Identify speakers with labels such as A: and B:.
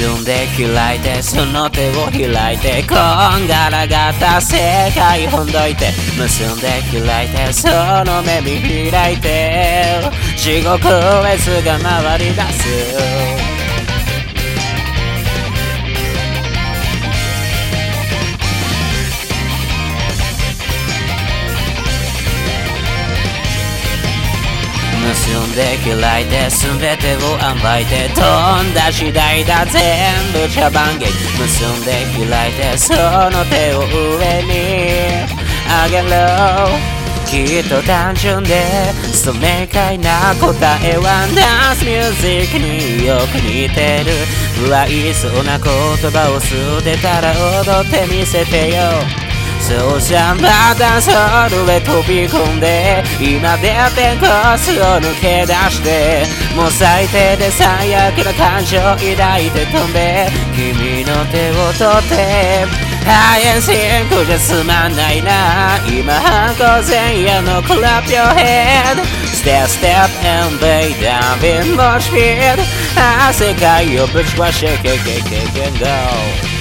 A: 瞬で開いてその手を開いてこんがらがった世界ほんどいて結んで開いてその目見開いて地獄へすが回り出す結んで開いて全てを暴いて飛んだ次第だ全部茶番劇結んで開いてその手を上に上げろきっと単純で明快な答えはダンスミュージックによく似てる不愛想な言葉を捨てたら踊ってみせてよそうさまたソウルへ飛び込んで今でペンコースを抜け出してもう最低で最悪な感情抱いて飛んで君の手を取ってハイエンシンクじゃ済まないな今反抗前夜の Clap your head Step step and lay down in more speed 世界をぶち壊して Go